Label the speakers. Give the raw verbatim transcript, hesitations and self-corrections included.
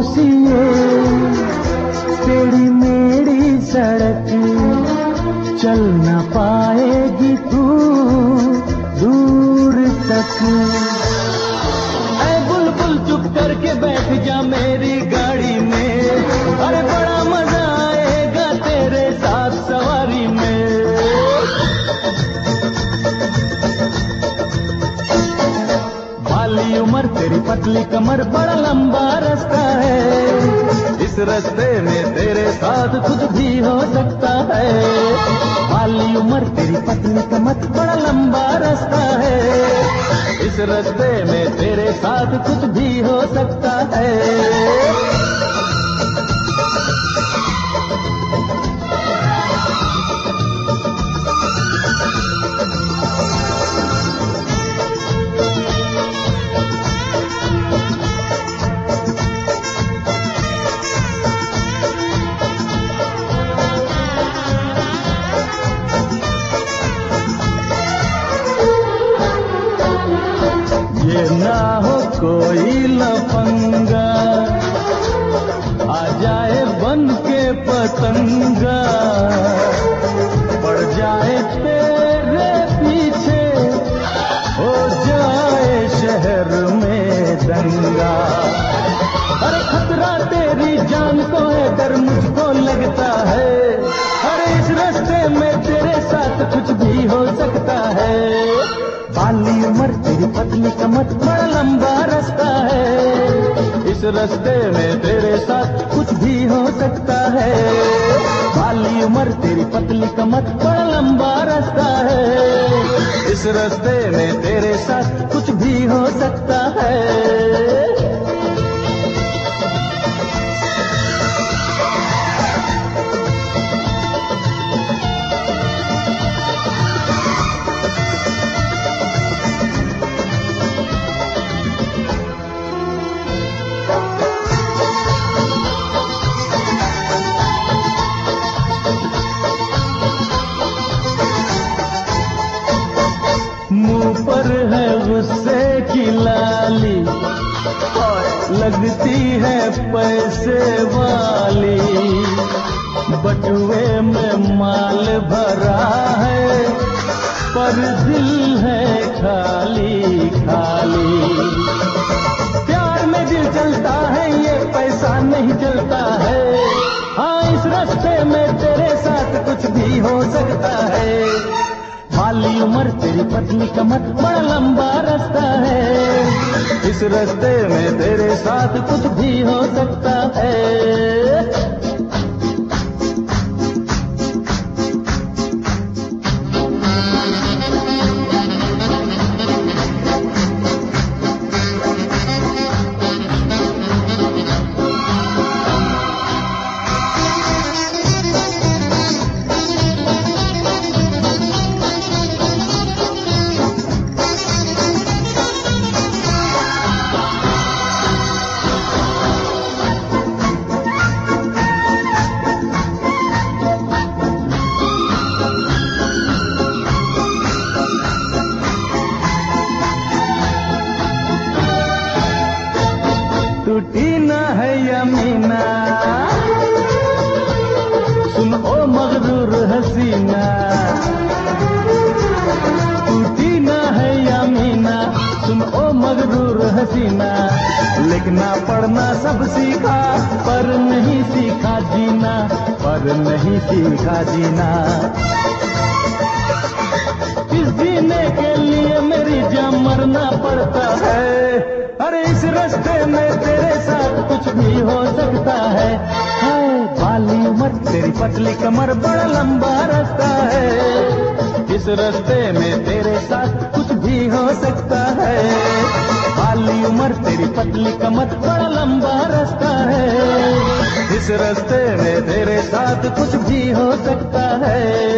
Speaker 1: सी ये टेढ़ी मेढ़ी सड़क चल न पाएगी तू दूर तक। ऐ बुलबुल चुप करके बैठ जा मेरी गाड़ी में, अरे बड़ा मजा आएगा तेरे साथ सवारी में। बाली उम्र तेरी पतली कमर बड़ा लंबा रास्ता है, इस रास्ते में तेरे साथ कुछ भी हो सकता है। बाली उम्र तेरी पतली कमर बड़ा लंबा रास्ता है, इस रास्ते में तेरे साथ कुछ भी हो सकता है। ये ना हो कोई लफंगा आ जाए बन के पतंगा, पड़ जाए तेरे पीछे हो जाए शहर में दंगा। अरे खतरा तेरी जान को है, डर मुझको लगता है, अरे इस रास्ते में तेरे साथ कुछ भी हो सकता है। बाली उम्र तेरी पतली कमर बड़ा लंबा रास्ता है, इस रास्ते में तेरे साथ कुछ भी हो सकता है। बाली उम्र तेरी पतली कमर बड़ा लंबा रास्ता है, इस रास्ते में तेरे साथ कुछ भी हो सकता है। मुंह पर है गुस्से की लाली, लगती है पैसे वाली, बटुए में माल भरा है पर दिल है खाली खाली। प्यार में दिल चलता है ये पैसा नहीं चलता है, हाँ इस रास्ते में तेरे साथ कुछ भी हो सकता है। बाली उम्र तेरी पतली कमर बड़ा लंबा रास्ता है, इस रास्ते में तेरे साथ कुछ भी हो सकता है। टूटी ना है यमीना सुन ओ मगरूर हसीना, टूटी ना है यमीना सुन ओ मगरूर हसीना। लिखना पढ़ना सब सीखा पर नहीं सीखा जीना, पर नहीं सीखा जीना। इस जीने के लिए मेरी जान मरना पड़ता है, अरे इस रास्ते में तेरे साथ कुछ भी हो सकता है। हाय बाली उम्र तेरी पतली कमर बड़ा लंबा रास्ता है, इस रास्ते में तेरे साथ कुछ भी हो सकता है। बाली उम्र तेरी पतली कमर बड़ा लंबा रास्ता है, इस रास्ते में तेरे साथ कुछ भी हो सकता है।